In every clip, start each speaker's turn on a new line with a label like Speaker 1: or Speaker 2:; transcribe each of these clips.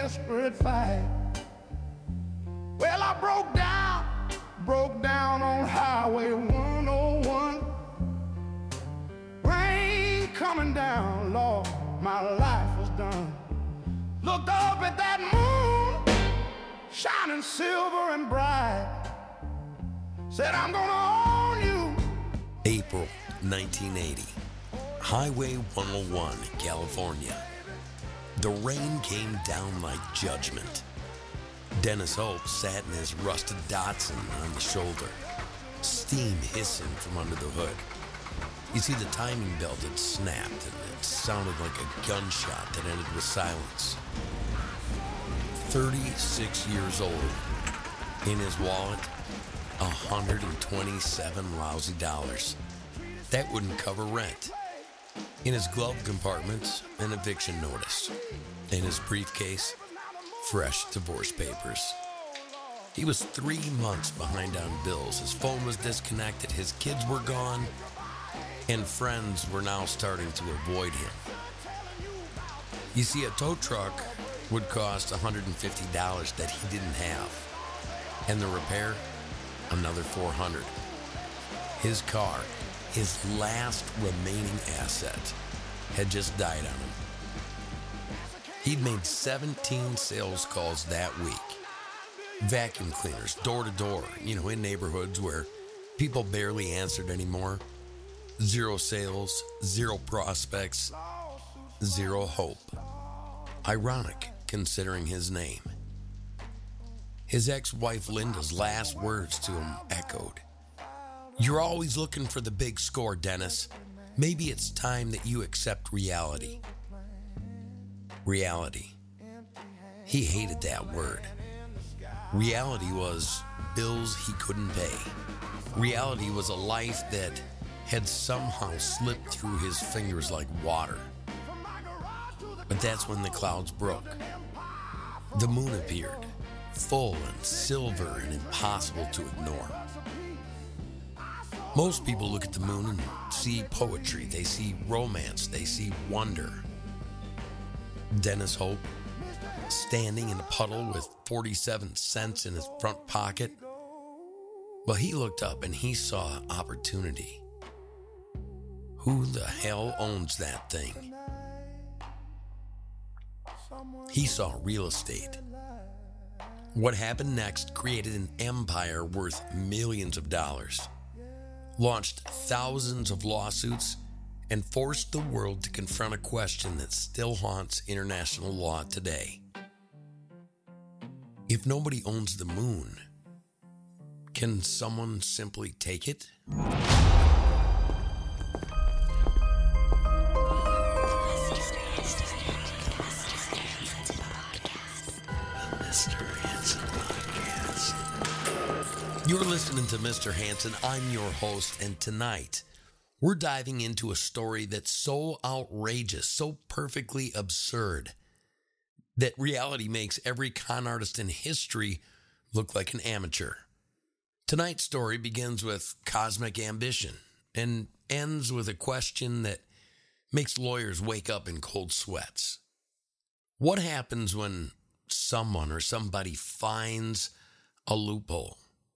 Speaker 1: desperate fight. Well, I broke down on Highway 101. Rain coming down, Lord, my life was done. Looked up at that moon, shining silver and bright. Said, I'm gonna own you.
Speaker 2: April 1980, Highway 101, California. The rain came down like judgment. Dennis Hope sat in his rusted Datsun on the shoulder, steam hissing from under the hood. You see, the timing belt had snapped and it sounded like a gunshot that ended with silence. 36 years old. In his wallet, 127 lousy dollars. That wouldn't cover rent. In his glove compartment, an eviction notice. In his briefcase, fresh divorce papers. He was 3 months behind on bills. His phone was disconnected, his kids were gone, and friends were now starting to avoid him. You see, a tow truck would cost $150 that he didn't have, and the repair, another $400. His car, his last remaining asset, had just died on him. He'd made 17 sales calls that week. Vacuum cleaners, door to door, in neighborhoods where people barely answered anymore. 0 sales, 0 prospects, 0 hope. Ironic, considering his name. His ex-wife Linda's last words to him echoed, "You're always looking for the big score, Dennis. Maybe it's time that you accept reality." Reality. He hated that word. Reality was bills he couldn't pay. Reality was a life that had somehow slipped through his fingers like water. But that's when the clouds broke. The moon appeared, full and silver and impossible to ignore. Most people look at the moon and see poetry, they see romance, they see wonder. Dennis Hope, standing in a puddle with 47 cents in his front pocket, well, he looked up and he saw opportunity. Who the hell owns that thing? He saw real estate. What happened next created an empire worth millions of dollars, launched thousands of lawsuits, and forced the world to confront a question that still haunts international law today. If nobody owns the moon, can someone simply take it? You're listening to Mr. Hanson. I'm your host, and tonight we're diving into a story that's so outrageous, so perfectly absurd, that reality makes every con artist in history look like an amateur. Tonight's story begins with cosmic ambition and ends with a question that makes lawyers wake up in cold sweats. What happens when someone or somebody finds a loophole?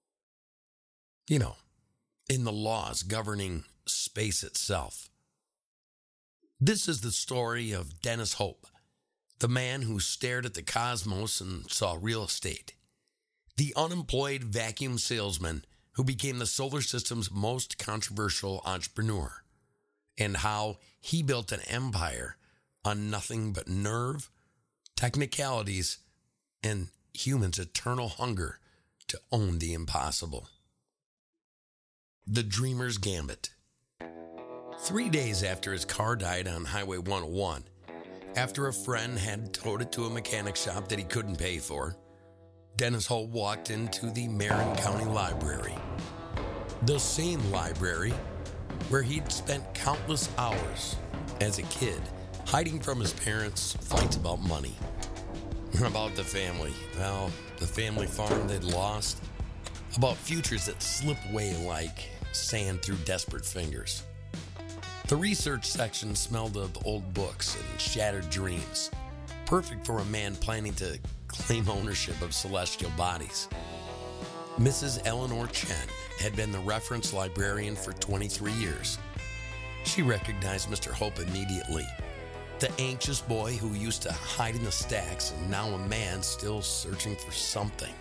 Speaker 2: In the laws governing space itself. This is the story of Dennis Hope, the man who stared at the cosmos and saw real estate, the unemployed vacuum salesman who became the solar system's most controversial entrepreneur, and how he built an empire on nothing but nerve, technicalities, and humans' eternal hunger to own the impossible. The Dreamer's Gambit. 3 days after his car died on Highway 101, after a friend had towed it to a mechanic shop that he couldn't pay for, Dennis Hope walked into the Marin County Library. The same library where he'd spent countless hours as a kid hiding from his parents' fights about money. About the family. Well, the family farm they'd lost. About futures that slip away like sand through desperate fingers. The research section smelled of old books and shattered dreams, perfect for a man planning to claim ownership of celestial bodies. Mrs. Eleanor Chen had been the reference librarian for 23 years. She recognized Mr. Hope immediately. The anxious boy who used to hide in the stacks and now a man still searching for something.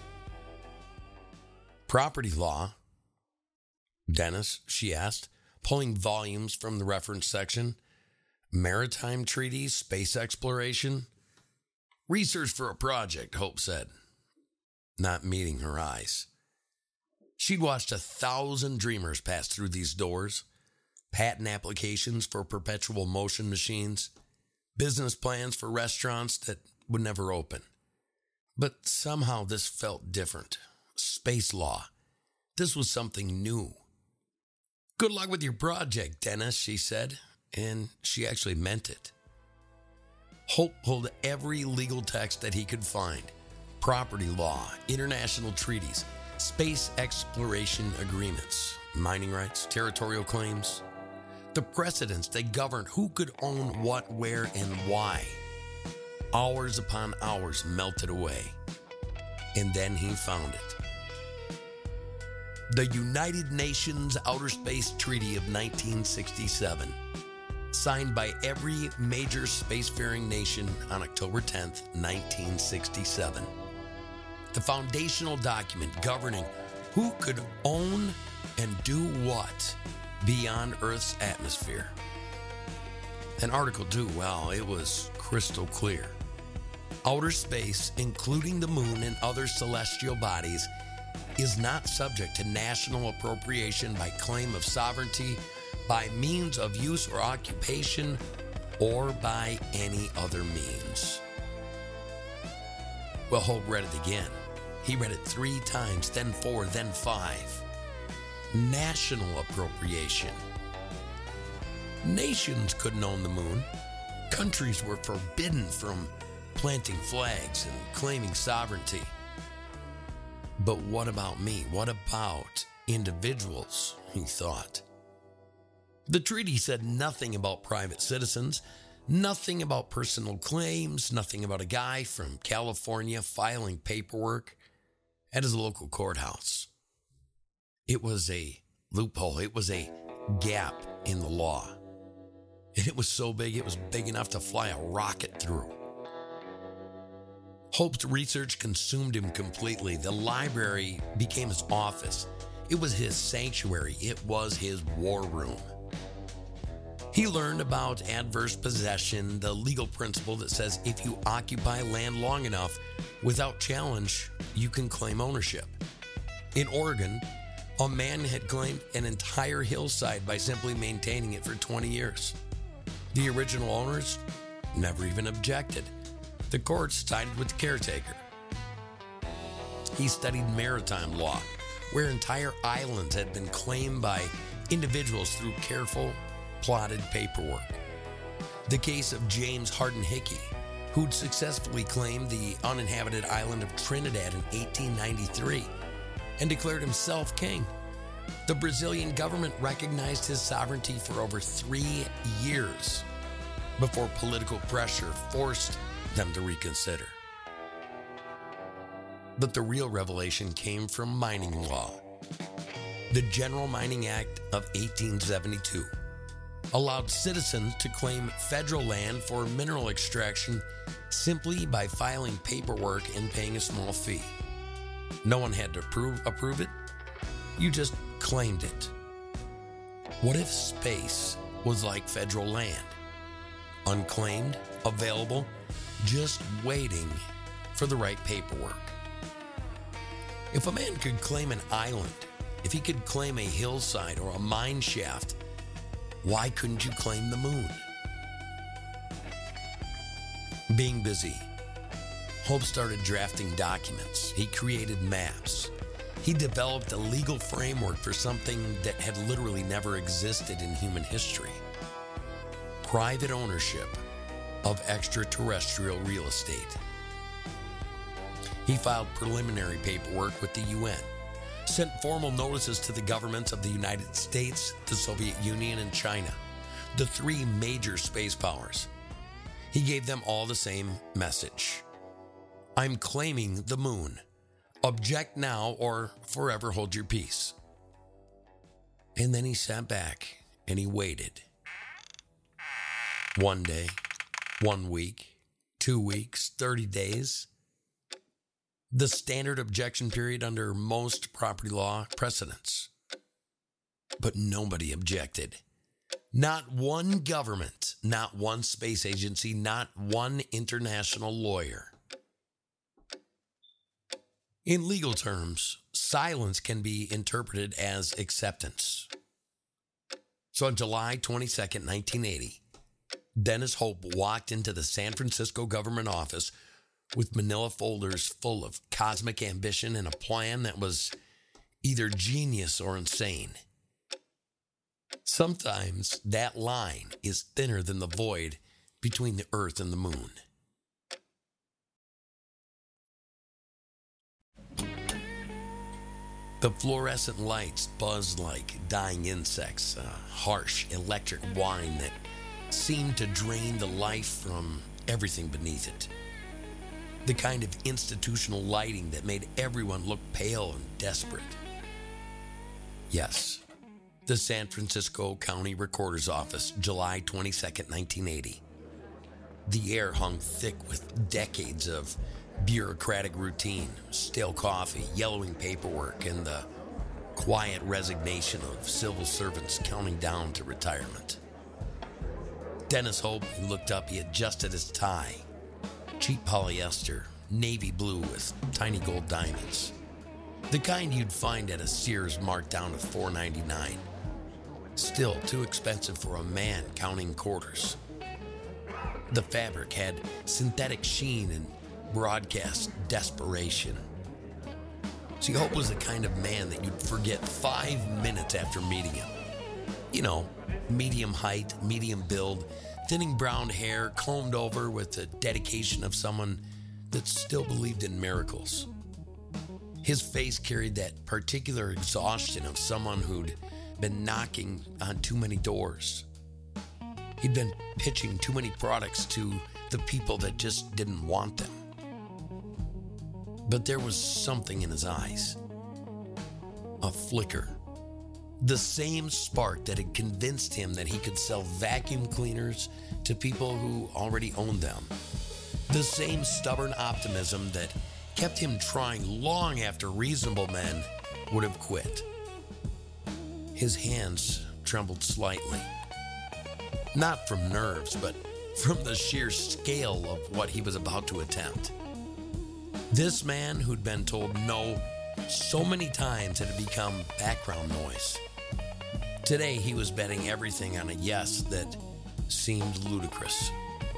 Speaker 2: Property law? Dennis, she asked, pulling volumes from the reference section. Maritime treaties, space exploration? Research for a project, Hope said, not meeting her eyes. She'd watched 1,000 dreamers pass through these doors. Patent applications for perpetual motion machines, business plans for restaurants that would never open. But somehow this felt different. Space law. This was something new. Good luck with your project, Dennis, she said, and she actually meant it. Hope pulled every legal text that he could find. Property law, international treaties, space exploration agreements, mining rights, territorial claims, the precedents that govern who could own what, where, and why. Hours upon hours melted away. And then he found it. The United Nations Outer Space Treaty of 1967, signed by every major spacefaring nation on October 10th, 1967. The foundational document governing who could own and do what beyond Earth's atmosphere. And Article 2, well, it was crystal clear. Outer space, including the moon and other celestial bodies, is not subject to national appropriation by claim of sovereignty, by means of use or occupation, or by any other means. Well, Hope read it again. He read it 3 times, then 4, then 5. National appropriation. Nations couldn't own the moon. Countries were forbidden from planting flags and claiming sovereignty. But what about me? What about individuals? He thought. The treaty said nothing about private citizens, nothing about personal claims, nothing about a guy from California filing paperwork at his local courthouse. It was a loophole. It was a gap in the law. And it was so big, it was big enough to fly a rocket through. Hope's research consumed him completely. The library became his office. It was his sanctuary. It was his war room. He learned about adverse possession, the legal principle that says if you occupy land long enough without challenge, you can claim ownership. In Oregon, a man had claimed an entire hillside by simply maintaining it for 20 years. The original owners never even objected. The courts sided with the caretaker. He studied maritime law, where entire islands had been claimed by individuals through careful, plotted paperwork. The case of James Hardin Hickey, who'd successfully claimed the uninhabited island of Trinidad in 1893 and declared himself king. The Brazilian government recognized his sovereignty for over 3 years before political pressure forced them to reconsider. But the real revelation came from mining law. The General Mining Act of 1872 allowed citizens to claim federal land for mineral extraction simply by filing paperwork and paying a small fee. No one had to approve it. You just claimed it. What if space was like federal land? Unclaimed, available, just waiting for the right paperwork. If a man could claim an island, if he could claim a hillside or a mine shaft, why couldn't you claim the moon? Being busy, Hope started drafting documents. He created maps. He developed a legal framework for something that had literally never existed in human history: private ownership of extraterrestrial real estate. He filed preliminary paperwork with the UN, sent formal notices to the governments of the United States, the Soviet Union, and China, the 3 major space powers. He gave them all the same message. I'm claiming the moon. Object now or forever hold your peace. And then he sat back and he waited. 1 day, 1 week, 2 weeks, 30 days. The standard objection period under most property law precedents. But nobody objected. Not one government, not one space agency, not one international lawyer. In legal terms, silence can be interpreted as acceptance. So on July 22nd, 1980, Dennis Hope walked into the San Francisco government office with manila folders full of cosmic ambition and a plan that was either genius or insane. Sometimes that line is thinner than the void between the earth and the moon. The fluorescent lights buzzed like dying insects, a harsh electric whine that seemed to drain the life from everything beneath it. The kind of institutional lighting that made everyone look pale and desperate. Yes, the San Francisco County Recorder's Office, July 22nd, 1980. The air hung thick with decades of bureaucratic routine, stale coffee, yellowing paperwork, and the quiet resignation of civil servants counting down to retirement. Dennis Hope looked up. He adjusted his tie. Cheap polyester, navy blue with tiny gold diamonds. The kind you'd find at a Sears marked down to $4.99. Still too expensive for a man counting quarters. The fabric had synthetic sheen and broadcast desperation. See, Hope was the kind of man that you'd forget 5 minutes after meeting him. You know, medium height, medium build, thinning brown hair, combed over with the dedication of someone that still believed in miracles. His face carried that particular exhaustion of someone who'd been knocking on too many doors. He'd been pitching too many products to the people that just didn't want them. But there was something in his eyes. A flicker. The same spark that had convinced him that he could sell vacuum cleaners to people who already owned them. The same stubborn optimism that kept him trying long after reasonable men would have quit. His hands trembled slightly. Not from nerves, but from the sheer scale of what he was about to attempt. This man who'd been told no so many times it had become background noise. Today he was betting everything on a yes that seemed ludicrous.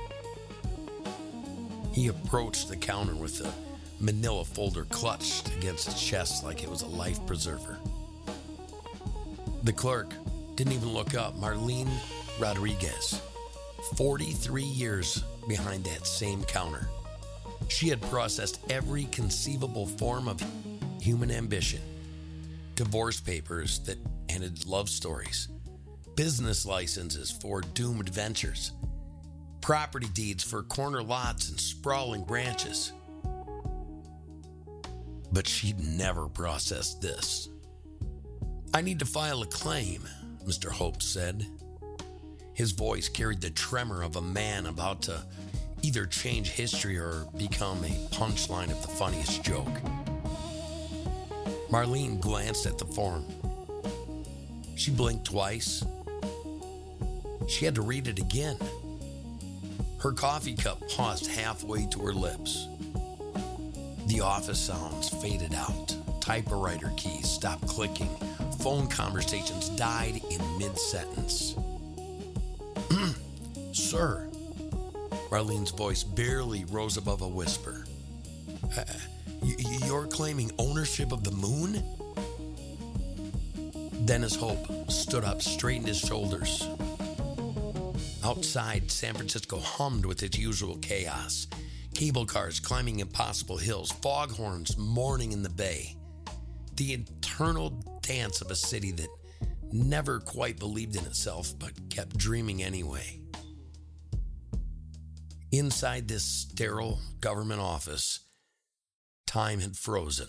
Speaker 2: He approached the counter with a manila folder clutched against his chest like it was a life preserver. The clerk didn't even look up. Marlene Rodriguez, 43 years behind that same counter. She had processed every conceivable form of human ambition. Divorce papers that ended love stories. Business licenses for doomed ventures. Property deeds for corner lots and sprawling branches. But she'd never processed this. I need to file a claim, Mr. Hope said. His voice carried the tremor of a man about to either change history or become a punchline of the funniest joke. Marlene glanced at the form. She blinked twice. She had to read it again. Her coffee cup paused halfway to her lips. The office sounds faded out. Typewriter keys stopped clicking. Phone conversations died in mid-sentence. Sir, Marlene's voice barely rose above a whisper. You're claiming ownership of the moon? Dennis Hope stood up, straightened his shoulders. Outside, San Francisco hummed with its usual chaos. Cable cars climbing impossible hills, foghorns mourning in the bay. The eternal dance of a city that never quite believed in itself but kept dreaming anyway. Inside this sterile government office, time had frozen.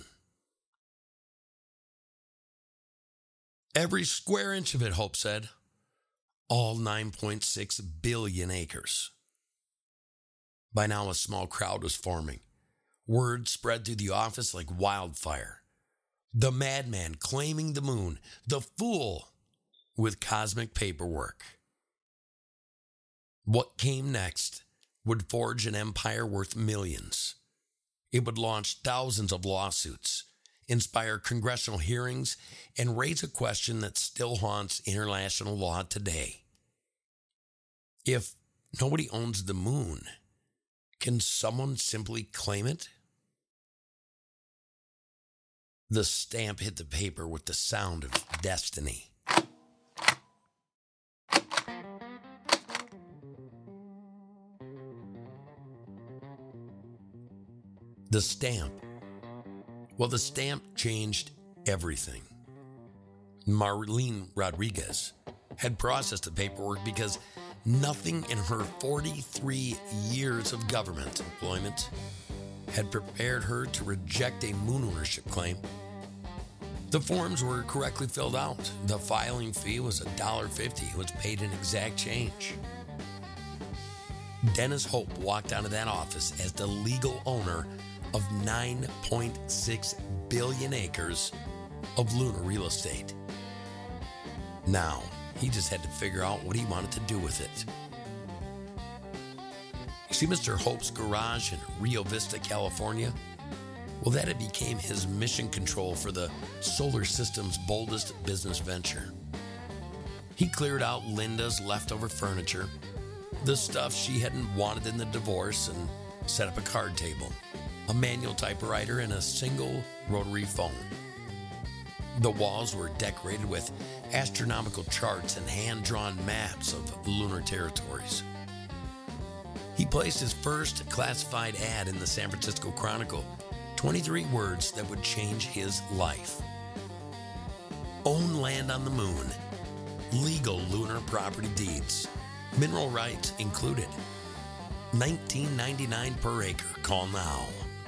Speaker 2: Every square inch of it, Hope said. All 9.6 billion acres. By now, a small crowd was forming. Word spread through the office like wildfire. The madman claiming the moon, the fool with cosmic paperwork. What came next would forge an empire worth millions. It would launch thousands of lawsuits, inspire congressional hearings, and raise a question that still haunts international law today. If nobody owns the moon, can someone simply claim it? The stamp hit the paper with the sound of destiny. The stamp. Well, the stamp changed everything. Marlene Rodriguez had processed the paperwork because nothing in her 43 years of government employment had prepared her to reject a moon ownership claim. The forms were correctly filled out. The filing fee was $1.50. It was paid in exact change. Dennis Hope walked out of that office as the legal owner of 9.6 billion acres of lunar real estate. Now, he just had to figure out what he wanted to do with it. You see Mr. Hope's garage in Rio Vista, California? Well, that had became his mission control for the solar system's boldest business venture. He cleared out Linda's leftover furniture, the stuff she hadn't wanted in the divorce, and set up a card table, a manual typewriter, and a single rotary phone. The walls were decorated with astronomical charts and hand-drawn maps of lunar territories. He placed his first classified ad in the San Francisco Chronicle, 23 words that would change his life. Own land on the moon, legal lunar property deeds, mineral rights included, $19.99 per acre, call now.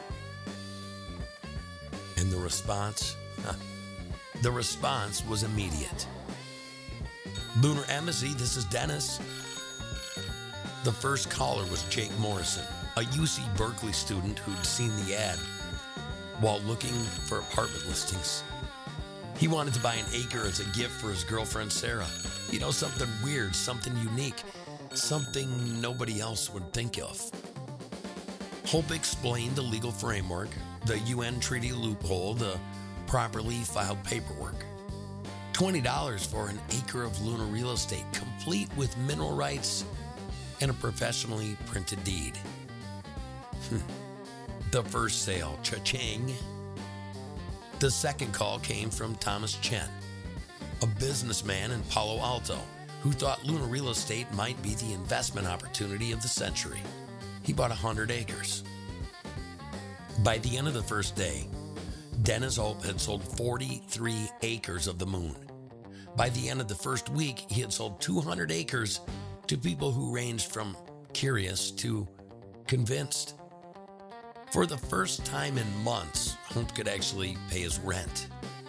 Speaker 2: And the response? The response was immediate. Lunar Embassy, this is Dennis. The first caller was Jake Morrison, a UC Berkeley student who'd seen the ad while looking for apartment listings. He wanted to buy an acre as a gift for his girlfriend, Sarah. You know, something weird, something unique, something nobody else would think of. Hope explained the legal framework, the UN treaty loophole, the properly filed paperwork. $20 for an acre of lunar real estate, complete with mineral rights and a professionally printed deed. The first sale, cha-ching. The second call came from Thomas Chen, a businessman in Palo Alto who thought lunar real estate might be the investment opportunity of the century. He bought 100 acres. By the end of the first day, Dennis Hope had sold 43 acres of the moon. By the end of the first week, he had sold 200 acres to people who ranged from curious to convinced. For the first time in months, Hope could actually pay his rent.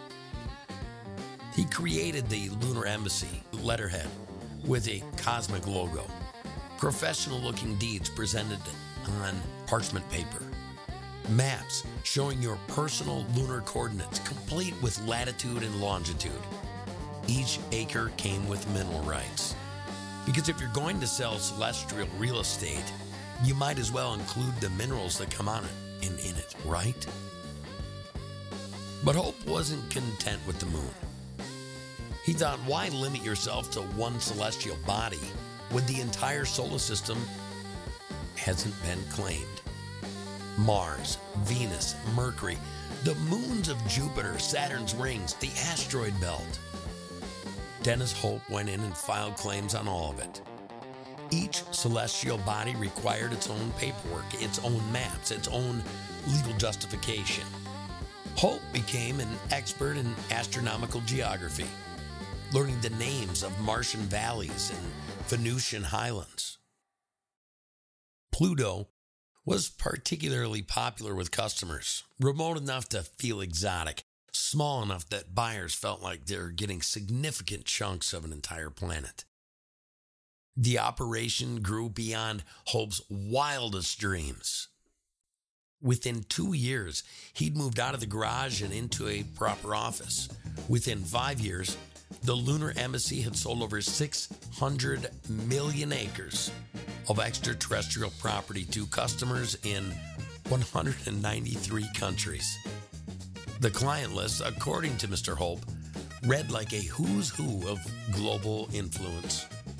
Speaker 2: He created the Lunar Embassy letterhead with a cosmic logo, professional-looking deeds presented on parchment paper, maps showing your personal lunar coordinates, complete with latitude and longitude. Each acre came with mineral rights. Because if you're going to sell celestial real estate, you might as well include the minerals that come on it and in it, right? But Hope wasn't content with the moon. He thought, why limit yourself to one celestial body when the entire solar system hasn't been claimed? Mars, Venus, Mercury, the moons of Jupiter, Saturn's rings, the asteroid belt. Dennis Hope went in and filed claims on all of it. Each celestial body required its own paperwork, its own maps, its own legal justification. Hope became an expert in astronomical geography, learning the names of Martian valleys and Venusian highlands. Pluto was particularly popular with customers, remote enough to feel exotic, small enough that buyers felt like they're getting significant chunks of an entire planet. The operation grew beyond Hope's wildest dreams. Within 2 years, he'd moved out of the garage and into a proper office. Within 5 years, the Lunar Embassy had sold over 600 million acres of extraterrestrial property to customers in 193 countries. The client list, according to Mr. Hope, read like a who's who of global influence.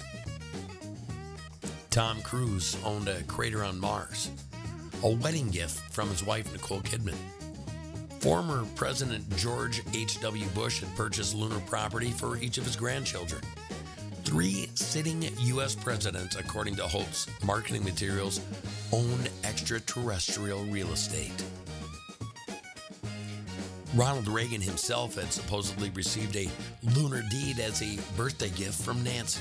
Speaker 2: Tom Cruise owned a crater on Mars, a wedding gift from his wife Nicole Kidman. Former President George H.W. Bush had purchased lunar property for each of his grandchildren. 3 sitting U.S. presidents, according to Hope's marketing materials, owned extraterrestrial real estate. Ronald Reagan himself had supposedly received a lunar deed as a birthday gift from Nancy.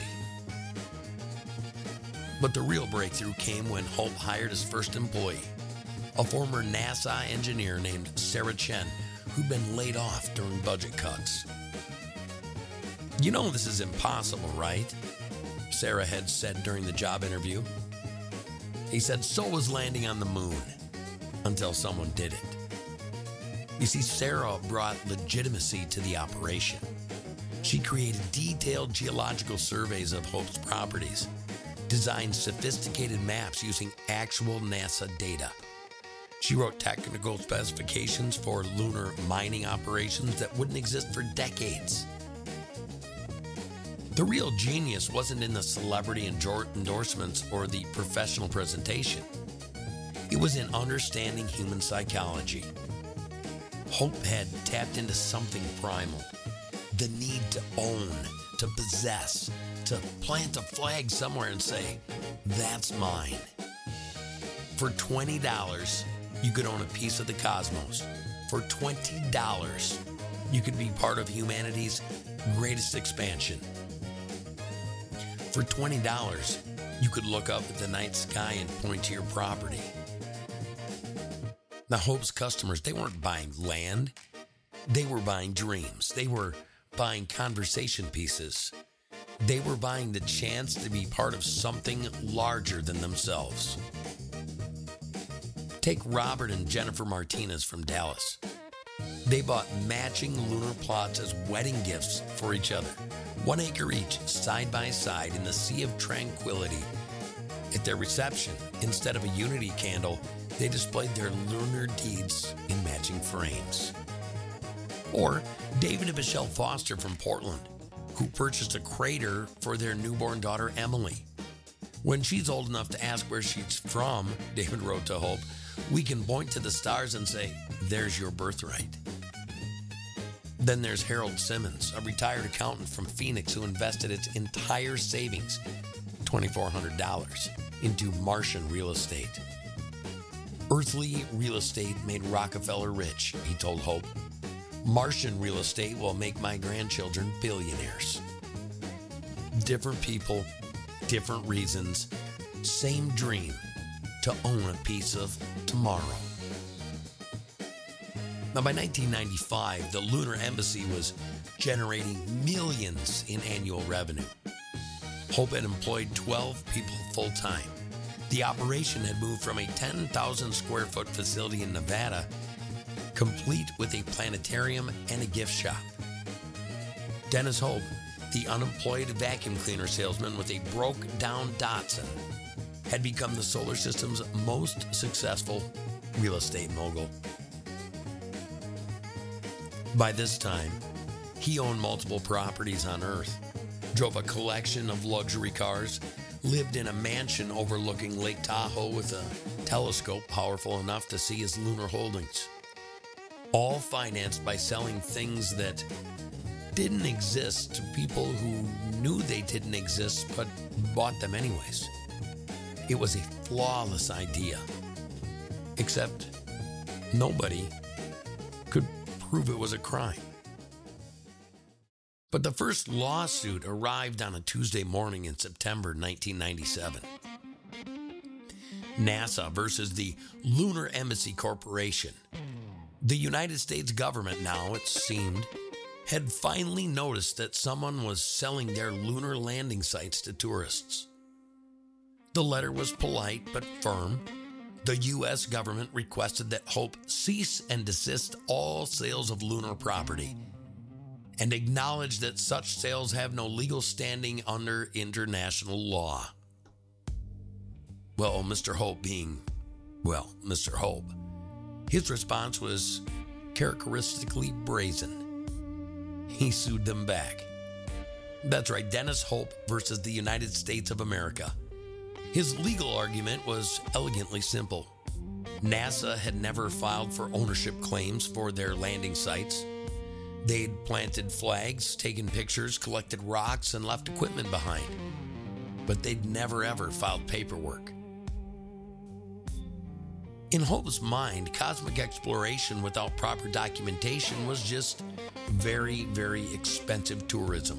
Speaker 2: But the real breakthrough came when Hope hired his first employee, a former NASA engineer named Sarah Chen, who'd been laid off during budget cuts. "You know this is impossible, right?" Sarah had said during the job interview. He said, "So was landing on the moon," until someone did it. You see, Sarah brought legitimacy to the operation. She created detailed geological surveys of Hope's properties, designed sophisticated maps using actual NASA data. She wrote technical specifications for lunar mining operations that wouldn't exist for decades. The real genius wasn't in the celebrity endorsements or the professional presentation. It was in understanding human psychology. Hope had tapped into something primal, the need to own, to possess, to plant a flag somewhere and say, "That's mine." For $20, you could own a piece of the cosmos. For $20, you could be part of humanity's greatest expansion. For $20, you could look up at the night sky and point to your property. Now, Hope's customers, they weren't buying land. They were buying dreams. They were buying conversation pieces. They were buying the chance to be part of something larger than themselves. Take Robert and Jennifer Martinez from Dallas. They bought matching lunar plots as wedding gifts for each other, 1 acre each, side by side in the Sea of Tranquility. At their reception, instead of a unity candle, they displayed their lunar deeds in matching frames. Or David and Michelle Foster from Portland, who purchased a crater for their newborn daughter, Emily. When she's old enough to ask where she's from, David wrote to Hope, "We can point to the stars and say, 'There's your birthright.'" Then there's Harold Simmons, a retired accountant from Phoenix who invested its entire savings, $2,400, into Martian real estate. "Earthly real estate made Rockefeller rich," he told Hope. "Martian real estate will make my grandchildren billionaires." Different people, different reasons, same dream, to own a piece of tomorrow. Now, by 1995, the Lunar Embassy was generating millions in annual revenue. Hope had employed 12 people full-time. The operation had moved from a 10,000 square foot facility in Nevada, complete with a planetarium and a gift shop. Dennis Hope, the unemployed vacuum cleaner salesman with a broke-down Datsun, had become the solar system's most successful real estate mogul. By this time, he owned multiple properties on Earth, drove a collection of luxury cars, lived in a mansion overlooking Lake Tahoe with a telescope powerful enough to see his lunar holdings. All financed by selling things that didn't exist to people who knew they didn't exist but bought them anyways. It was a flawless idea, except nobody could prove it was a crime. But the first lawsuit arrived on a Tuesday morning in September 1997. NASA versus the Lunar Embassy Corporation. The United States government now, it seemed, had finally noticed that someone was selling their lunar landing sites to tourists. The letter was polite but firm. The U.S. government requested that Hope cease and desist all sales of lunar property and acknowledged that such sales have no legal standing under international law. Well, Mr. Hope being, Mr. Hope, his response was characteristically brazen. He sued them back. That's right, Dennis Hope versus the United States of America. His legal argument was elegantly simple. NASA had never filed for ownership claims for their landing sites. They'd planted flags, taken pictures, collected rocks, and left equipment behind. But they'd never ever filed paperwork. In Hope's mind, cosmic exploration without proper documentation was just very, very expensive tourism.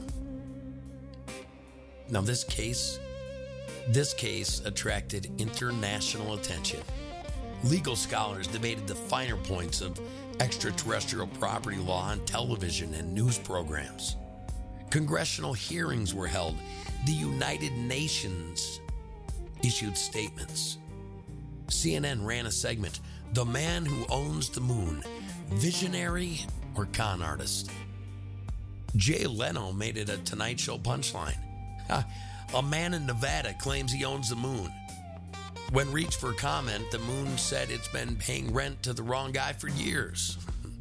Speaker 2: Now this case attracted international attention. Legal scholars debated the finer points of extraterrestrial property law on television and news programs. Congressional hearings were held. The United Nations issued statements. CNN ran a segment, "The Man Who Owns the Moon, Visionary or Con Artist?" Jay Leno made it a Tonight Show punchline. A man in Nevada claims he owns the moon. When reached for comment, the moon said it's been paying rent to the wrong guy for years.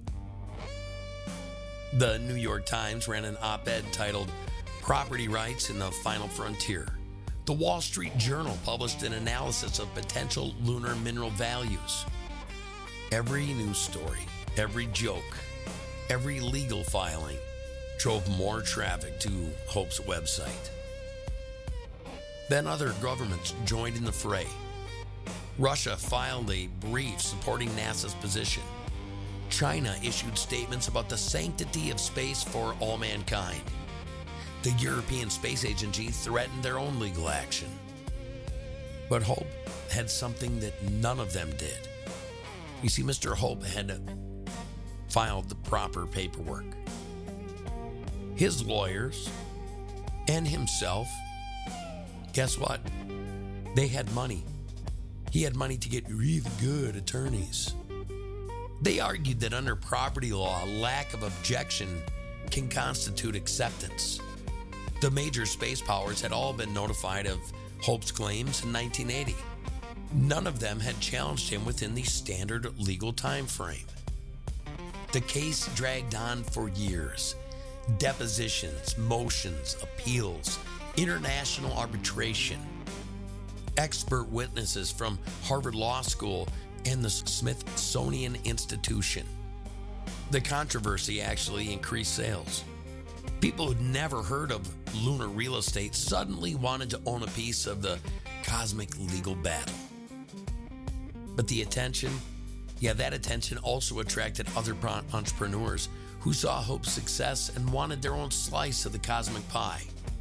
Speaker 2: The New York Times ran an op-ed titled "Property Rights in the Final Frontier." The Wall Street Journal published an analysis of potential lunar mineral values. Every news story, every joke, every legal filing drove more traffic to Hope's website. Then other governments joined in the fray. Russia filed a brief supporting NASA's position. China issued statements about the sanctity of space for all mankind. The European Space Agency threatened their own legal action. But Hope had something that none of them did. You see, Mr. Hope had filed the proper paperwork. His lawyers and himself, guess what? They had money. He had money to get really good attorneys. They argued that under property law, a lack of objection can constitute acceptance. The major space powers had all been notified of Hope's claims in 1980. None of them had challenged him within the standard legal time frame. The case dragged on for years. Depositions, motions, appeals, international arbitration. Expert witnesses from Harvard Law School and the Smithsonian Institution. The controversy actually increased sales. People who'd never heard of lunar real estate suddenly wanted to own a piece of the cosmic legal battle. But the attention, that attention also attracted other entrepreneurs who saw Hope's success and wanted their own slice of the cosmic pie.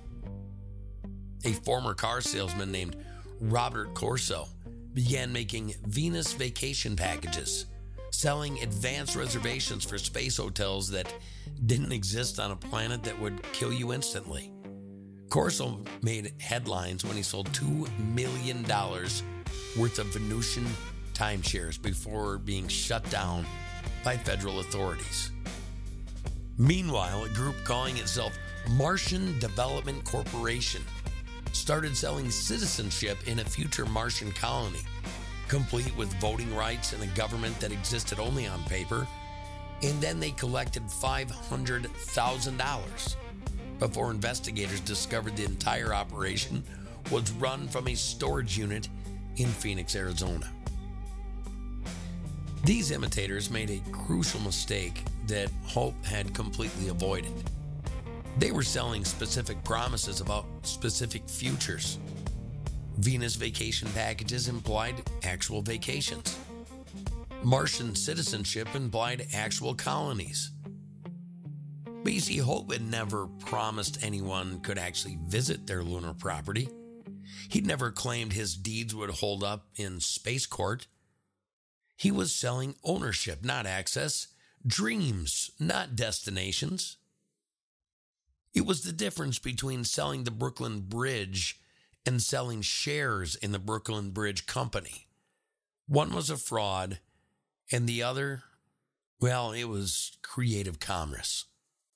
Speaker 2: A former car salesman named Robert Corso began making Venus vacation packages, selling advance reservations for space hotels that didn't exist on a planet that would kill you instantly. Corso made headlines when he sold $2 million worth of Venusian timeshares before being shut down by federal authorities. Meanwhile, a group calling itself Martian Development Corporation started selling citizenship in a future Martian colony, complete with voting rights and a government that existed only on paper, and then they collected $500,000 before investigators discovered the entire operation was run from a storage unit in Phoenix, Arizona. These imitators made a crucial mistake that Hope had completely avoided. They were selling specific promises about specific futures. Venus vacation packages implied actual vacations. Martian citizenship implied actual colonies. But you see, Hope had never promised anyone could actually visit their lunar property. He'd never claimed his deeds would hold up in space court. He was selling ownership, not access, dreams, not destinations. It was the difference between selling the Brooklyn Bridge and selling shares in the Brooklyn Bridge Company. One was a fraud, and the other, well, it was creative commerce.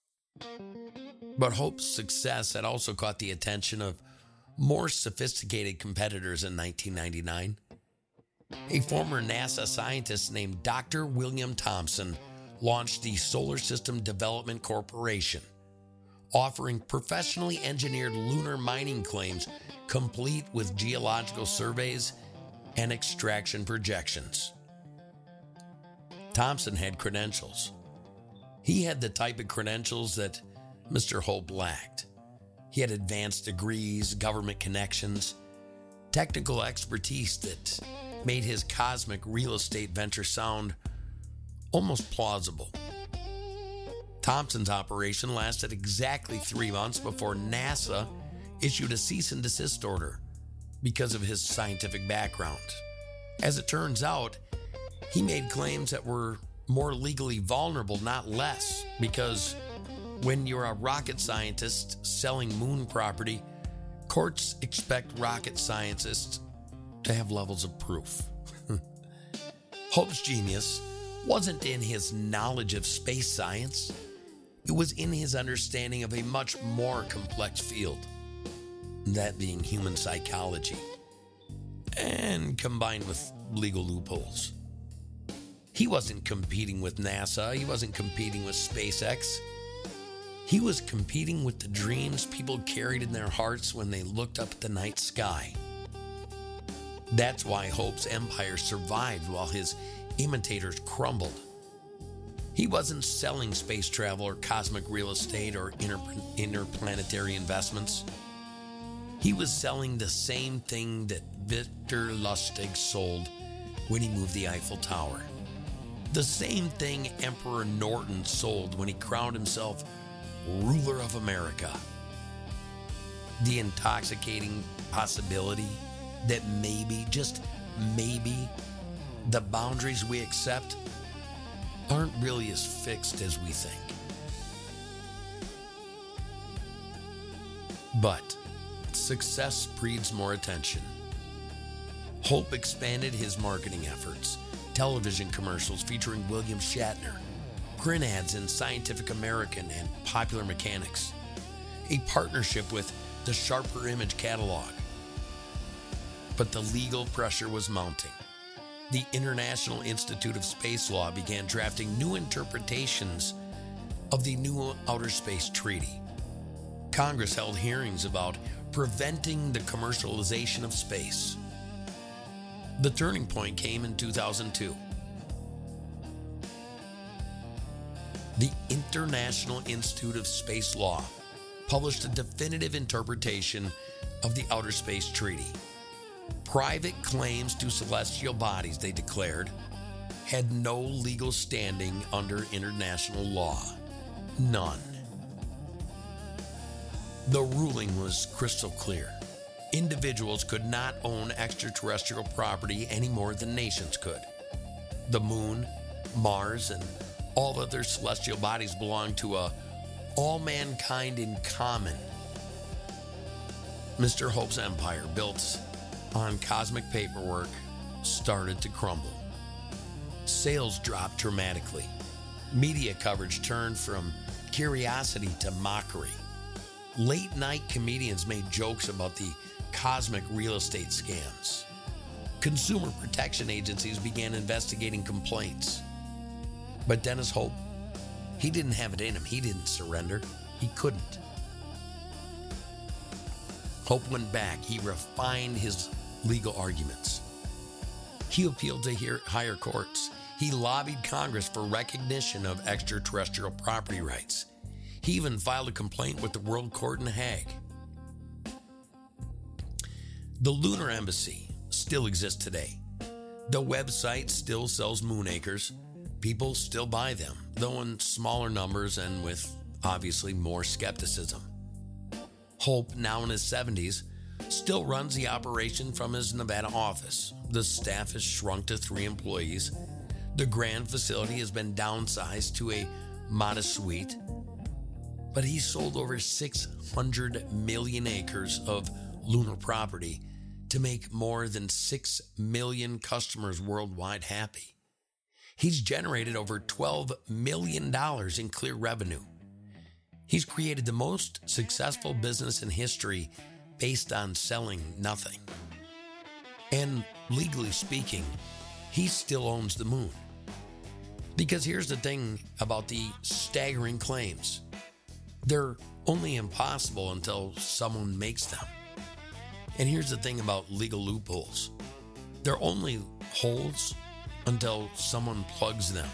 Speaker 2: But Hope's success had also caught the attention of more sophisticated competitors in 1999. A former NASA scientist named Dr. William Thompson launched the Solar System Development Corporation, offering professionally engineered lunar mining claims complete with geological surveys and extraction projections. Thompson had credentials. He had the type of credentials that Mr. Hope lacked. He had advanced degrees, government connections, technical expertise that made his cosmic real estate venture sound almost plausible. Thompson's operation lasted exactly 3 months before NASA issued a cease and desist order because of his scientific background. As it turns out, he made claims that were more legally vulnerable, not less, because when you're a rocket scientist selling moon property, courts expect rocket scientists to have levels of proof. Hope's genius wasn't in his knowledge of space science. It was in his understanding of a much more complex field, that being human psychology, and combined with legal loopholes. He wasn't competing with NASA. He wasn't competing with SpaceX. He was competing with the dreams people carried in their hearts when they looked up at the night sky. That's why Hope's empire survived while his imitators crumbled. He wasn't selling space travel or cosmic real estate or interplanetary investments. He was selling the same thing that Victor Lustig sold when he moved the Eiffel Tower. The same thing Emperor Norton sold when he crowned himself ruler of America. The intoxicating possibility that maybe, just maybe, the boundaries we accept aren't really as fixed as we think. But success breeds more attention. Hope expanded his marketing efforts. Television commercials featuring William Shatner, print ads in Scientific American and Popular Mechanics, a partnership with the Sharper Image catalog. But the legal pressure was mounting. The International Institute of Space Law began drafting new interpretations of the new Outer Space Treaty. Congress held hearings about preventing the commercialization of space. The turning point came in 2002. The International Institute of Space Law published a definitive interpretation of the Outer Space Treaty. Private claims to celestial bodies, they declared, had no legal standing under international law. None. The ruling was crystal clear. Individuals could not own extraterrestrial property any more than nations could. The moon, Mars, and all other celestial bodies belong to all mankind in common. Mr. Hope's empire, built on cosmic paperwork, started to crumble. Sales dropped dramatically. Media coverage turned from curiosity to mockery. Late-night comedians made jokes about the cosmic real estate scams. Consumer protection agencies began investigating complaints. But Dennis Hope, he didn't have it in him. He didn't surrender. He couldn't. Hope went back. He refined his legal arguments. He appealed to higher courts. He lobbied Congress for recognition of extraterrestrial property rights. He even filed a complaint with the World Court in Hague. The Lunar Embassy still exists today. The website still sells moon acres. People still buy them, though in smaller numbers and with obviously more skepticism. Hope, now in his 70s, still runs the operation from his Nevada office. The staff has shrunk to 3 employees. The grand facility has been downsized to a modest suite. But he sold over 600 million acres of lunar property to make more than 6 million customers worldwide happy. He's generated over $12 million in clear revenue. He's created the most successful business in history based on selling nothing. And legally speaking, he still owns the moon. Because here's the thing about the staggering claims. They're only impossible until someone makes them. And here's the thing about legal loopholes. They're only holes until someone plugs them.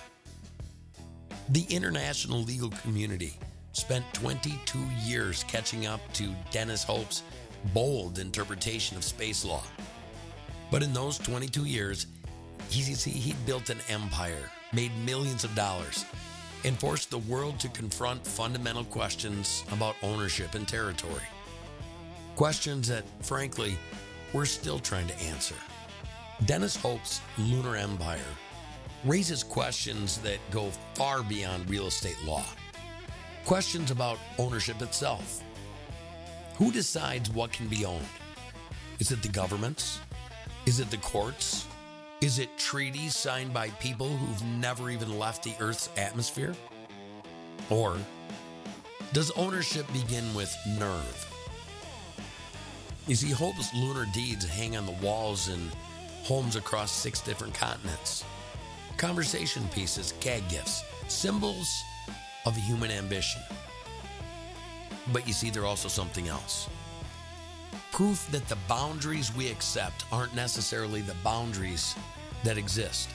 Speaker 2: The international legal community spent 22 years catching up to Dennis Hope's bold interpretation of space law. But in those 22 years, he built an empire, made millions of dollars, and forced the world to confront fundamental questions about ownership and territory. Questions that, frankly, we're still trying to answer. Dennis Hope's lunar empire raises questions that go far beyond real estate law. Questions about ownership itself. Who decides what can be owned? Is it the governments? Is it the courts? Is it treaties signed by people who've never even left the Earth's atmosphere? Or does ownership begin with nerve? You see, Hope's lunar deeds hang on the walls in homes across 6 different continents. Conversation pieces, gag gifts, symbols of human ambition. But you see, they're also something else. Proof that the boundaries we accept aren't necessarily the boundaries that exist.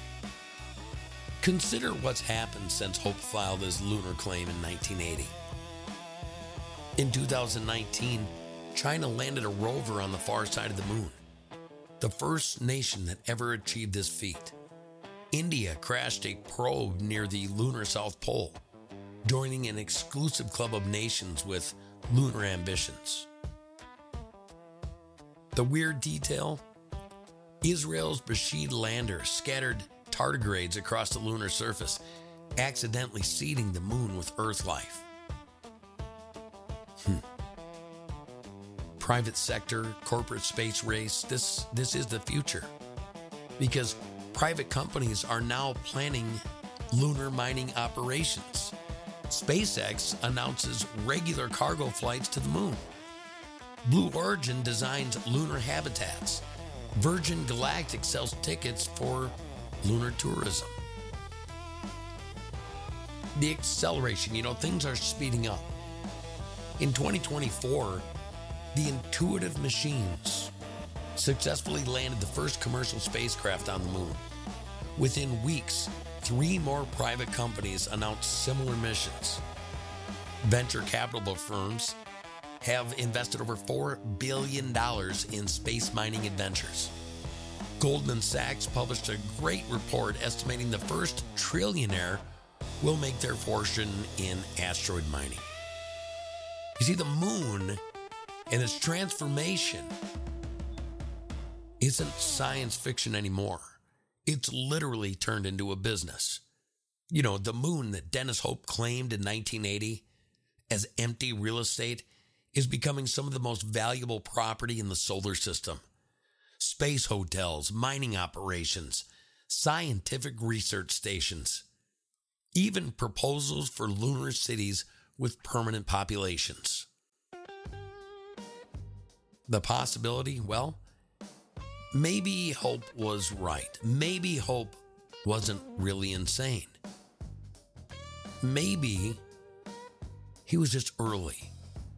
Speaker 2: Consider what's happened since Hope filed his lunar claim in 1980. In 2019, China landed a rover on the far side of the moon, the first nation that ever achieved this feat. India crashed a probe near the lunar South Pole, joining an exclusive club of nations with lunar ambitions. The weird detail? Israel's Rashid lander scattered tardigrades across the lunar surface, accidentally seeding the moon with Earth life. Private sector, corporate space race, this is the future. Because private companies are now planning lunar mining operations. SpaceX announces regular cargo flights to the moon. Blue Origin designs lunar habitats. Virgin Galactic sells tickets for lunar tourism. The acceleration, things are speeding up. In 2024, the Intuitive Machines successfully landed the first commercial spacecraft on the moon. Within weeks, 3 more private companies announced similar missions. Venture capital firms have invested over $4 billion in space mining adventures. Goldman Sachs published a great report estimating the first trillionaire will make their fortune in asteroid mining. You see, the moon and its transformation isn't science fiction anymore. It's literally turned into a business. The moon that Dennis Hope claimed in 1980 as empty real estate is becoming some of the most valuable property in the solar system. Space hotels, mining operations, scientific research stations, even proposals for lunar cities with permanent populations. The possibility, well, maybe Hope was right. Maybe Hope wasn't really insane. Maybe he was just early.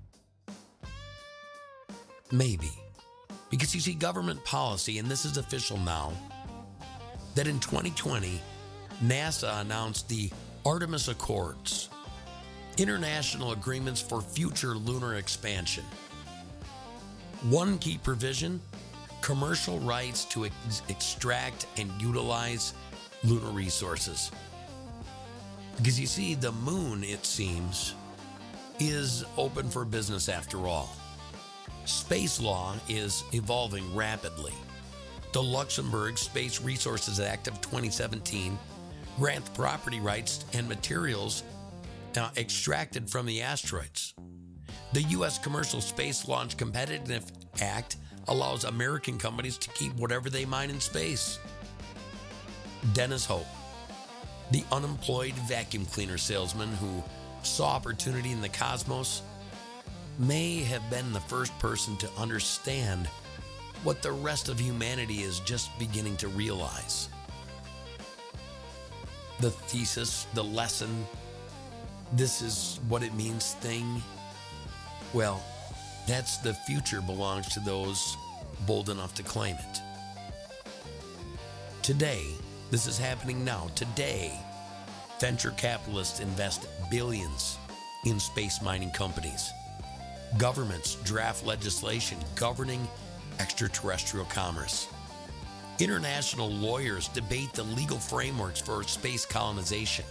Speaker 2: Maybe. Because you see, government policy, and this is official now, that in 2020, NASA announced the Artemis Accords, international agreements for future lunar expansion. One key provision: commercial rights to extract and utilize lunar resources. Because you see, the moon, it seems, is open for business after all. Space law is evolving rapidly. The Luxembourg Space Resources Act of 2017 grants property rights and materials extracted from the asteroids. The U.S. Commercial Space Launch Competitive Act allows American companies to keep whatever they mine in space. Dennis Hope, the unemployed vacuum cleaner salesman who saw opportunity in the cosmos, may have been the first person to understand what the rest of humanity is just beginning to realize. The thesis, the lesson, this is what it means thing, well, that's the future belongs to those bold enough to claim it. Today, this is happening now. Today, venture capitalists invest billions in space mining companies. Governments draft legislation governing extraterrestrial commerce. International lawyers debate the legal frameworks for space colonization.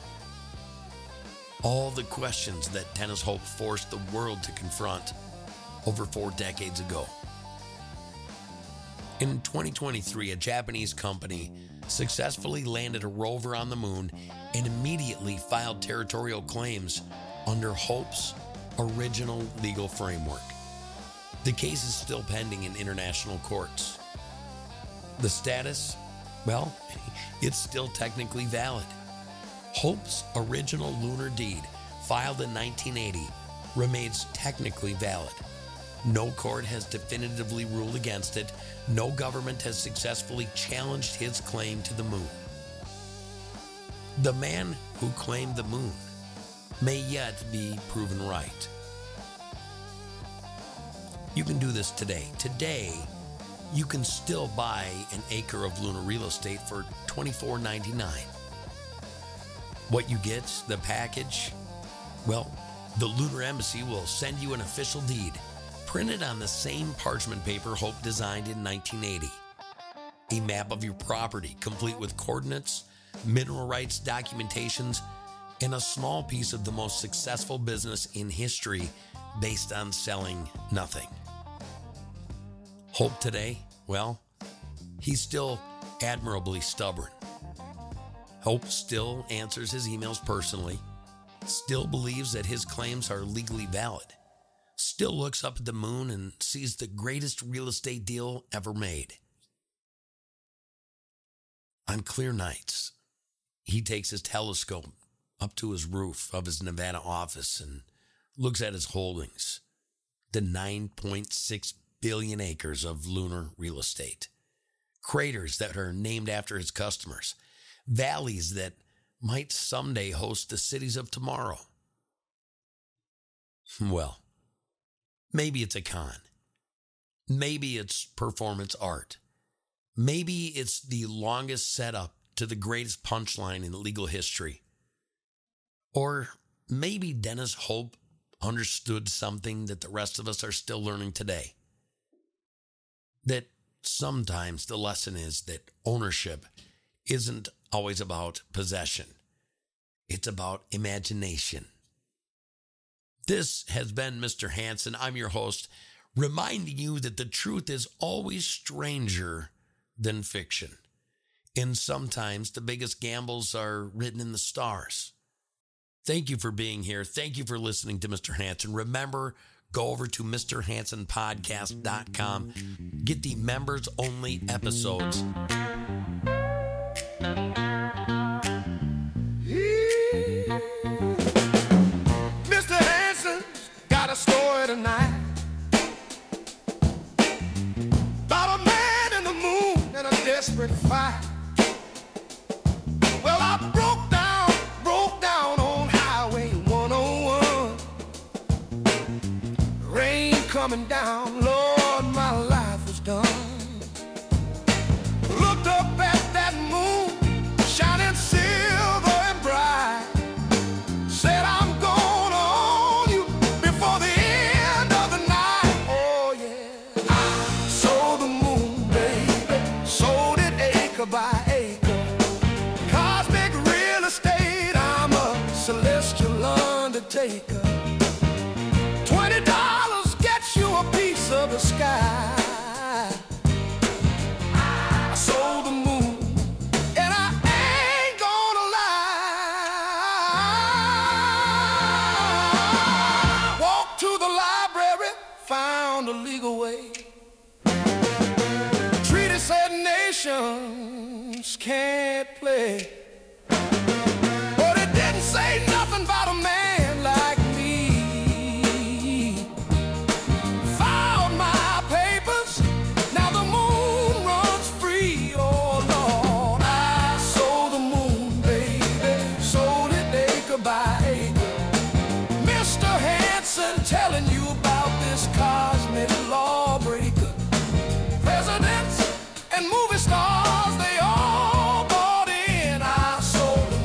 Speaker 2: All the questions that Dennis Hope forced the world to confront over 4 decades ago. In 2023, a Japanese company successfully landed a rover on the moon and immediately filed territorial claims under Hope's original legal framework. The case is still pending in international courts. The status? Well, it's still technically valid. Hope's original lunar deed, filed in 1980, remains technically valid. No court has definitively ruled against it. No government has successfully challenged his claim to the moon. The man who claimed the moon may yet be proven right. You can do this today. Today, you can still buy an acre of lunar real estate for $24.99. What you get, the package? Well, the Lunar Embassy will send you an official deed, printed on the same parchment paper Hope designed in 1980. A map of your property, complete with coordinates, mineral rights documentations, and a small piece of the most successful business in history based on selling nothing. Hope today? Well, he's still admirably stubborn. Hope still answers his emails personally, still believes that his claims are legally valid, still looks up at the moon and sees the greatest real estate deal ever made. On clear nights, he takes his telescope up to his roof of his Nevada office and looks at his holdings, the 9.6 billion acres of lunar real estate, craters that are named after his customers, valleys that might someday host the cities of tomorrow. Well, maybe it's a con. Maybe it's performance art. Maybe it's the longest setup to the greatest punchline in legal history. Or maybe Dennis Hope understood something that the rest of us are still learning today. That sometimes the lesson is that ownership isn't always about possession. It's about imagination. This has been Mr. Hanson. I'm your host, reminding you that the truth is always stranger than fiction. And sometimes the biggest gambles are written in the stars. Thank you for being here. Thank you for listening to Mr. Hanson. Remember, go over to MrHansonPodcast.com. Get the members-only episodes.
Speaker 1: Mr. Hanson's got a story tonight about a man in the moon and a desperate fight. Well, I broke down on Highway 101. Rain coming down, Lord, my life was done. Looked up at that moon, shining silver and bright. Said, I'm gonna own you before the end of the night. Oh yeah, I sold the moon, baby, sold it acre by acre. Cosmic real estate, I'm a celestial undertaker. $20 gets you a piece of the sky. I sold the moon, and I ain't gonna lie. Walked to the library, found a legal way. Treaty said nations can't play, but it didn't say nothing about a man like me. Filed my papers, now the moon runs free. Oh Lord, I sold the moon, baby, sold it acre by acre. Mr. Hanson telling you about this cosmic lawbreaker. Presidents and movie stars, they all bought in. I sold the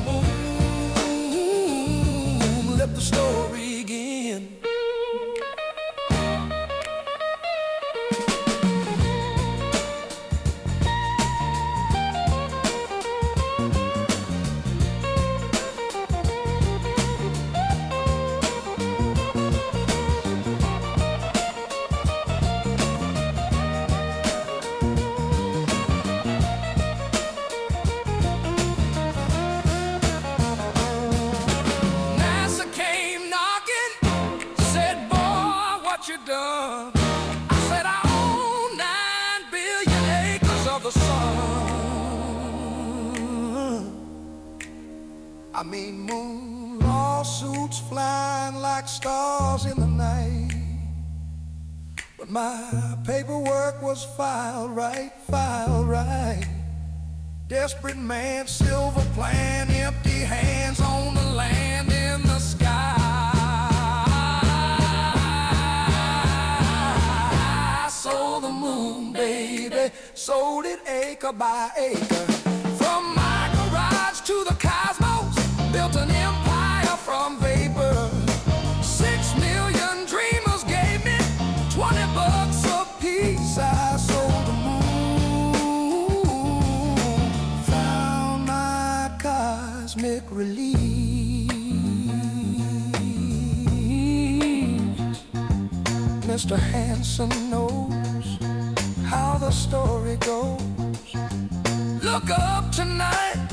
Speaker 1: moon, let the story begin. NASA came knocking, said, boy, what you done? I said, I own 9 billion acres of the sun. I mean, moon lawsuits flying like stars in the night. But my paperwork was filed right, filed right. Desperate man, silver plan, empty hands on the land in the sky. I sold the moon, baby, sold it acre by acre. From my garage to the cosmos, built an empire from vapor. 6 million dreamers gave me $20 a piece. I sold the moon, found my cosmic release. Mr. Hanson knows how the story goes. Look up tonight,